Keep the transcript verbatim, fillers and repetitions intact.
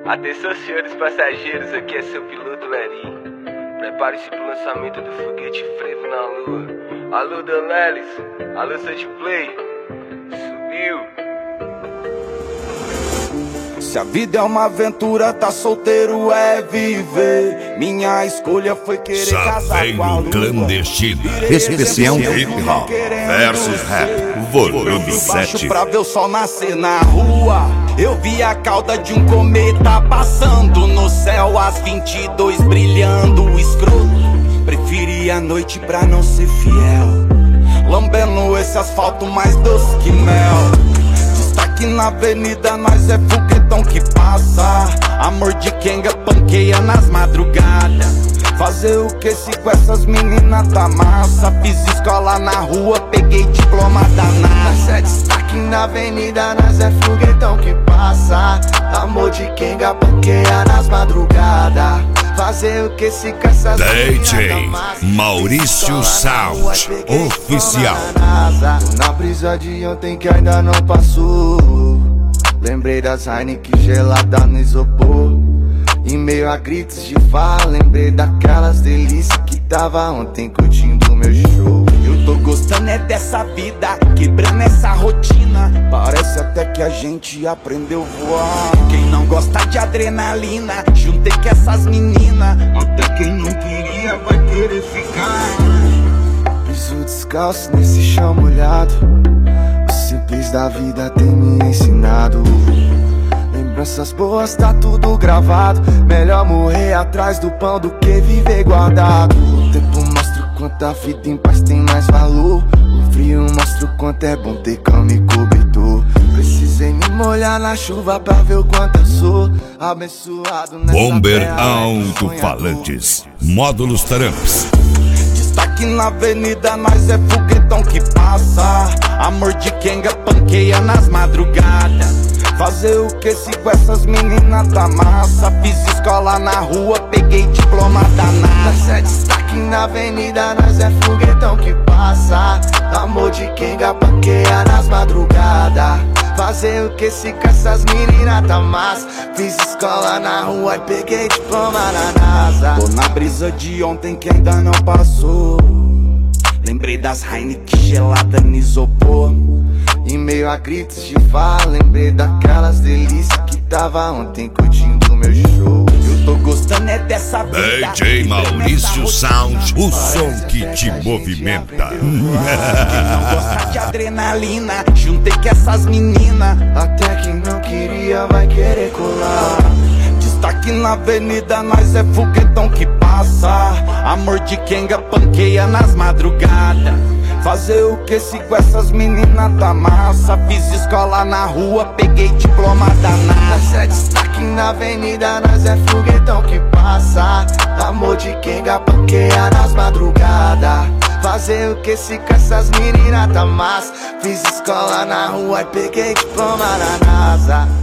Atenção, senhores passageiros, aqui é seu piloto Lerinho. Prepare-se pro lançamento do foguete frevo na lua. Alô, Danelis, alô, Sunplay, subiu. Se a vida é uma aventura, tá solteiro é viver. Minha escolha foi querer casar com a lua. Clandestino, especial hip hop versus rap, volume sete. Pra ver o sol nascer na rua, eu vi a cauda de um cometa passando no céu às vinte e dois, brilhando o escroto. Preferi a noite pra não ser fiel, lambendo esse asfalto mais doce que mel. Destaque na avenida, nós é foguetão que passa. Amor de Kenga panqueia nas madrugadas. Fazer o que se com essas meninas tá massa. Fiz escola na rua, peguei diploma da NASA. É destaque na avenida, nós é foguetão que passa. Amor de Kenga panqueia nas madrugadas. Fazer o que se com essas D J Maurício Sound oficial. Na brisa de ontem que ainda não passou, lembrei das Heineken gelada no isopor. Em meio a gritos de farra, lembrei daquelas delícias que tava ontem curtindo meu show. Eu tô gostando é dessa vida, quebrando essa rotina. Parece até que a gente aprendeu a voar. Quem não gosta de adrenalina, juntei com essas meninas. Até quem não queria vai querer ficar. Piso descalço nesse chão molhado, o simples da vida tem me ensinado. Lembranças boas, tá tudo gravado. Melhor morrer atrás do pão do que viver guardado. O tempo mostra o quanto a vida em paz tem mais valor. O frio mostra o quanto é bom ter cama e cobertor. Precisei me molhar na chuva pra ver o quanto eu sou abençoado nessa Bomber terra, Alto-Falantes, módulos Tramps. Destaque na avenida, nós é foguetão que passa. Amor de Kenga panqueia nas madrugadas. Fazer o que se com essas meninas tá massa. Fiz escola na rua, peguei diploma da NASA. É destaque na avenida, nós é foguetão que passa. Amor de Kenga panqueia nas madrugadas. Fazer o que se com essas meninas tá massa. Fiz escola na rua e peguei diploma na NASA. Tô na brisa de ontem que ainda não passou. Lembrei das Heineken gelada no isopor. Em meio a gritos de farra, lembrei daquelas delícias que tava ontem curtindo meu show. Eu tô gostando é dessa vida. D J Maurício Sound, o som que te movimenta. Quem não gosta de adrenalina, juntei com essas meninas. Até quem não queria vai querer colar. Destaque na avenida, nós é foguetão que passa. Amor de Kenga panqueia nas madrugadas. Fazer o que se com essas meninas tá massa. Fiz escola na rua, peguei diploma da NASA. É destaque na avenida, nós é foguetão que passa. Amor de Kenga panqueia nas madrugadas. Fazer o que se com essas meninas tá massa. Fiz escola na rua e peguei diploma na NASA.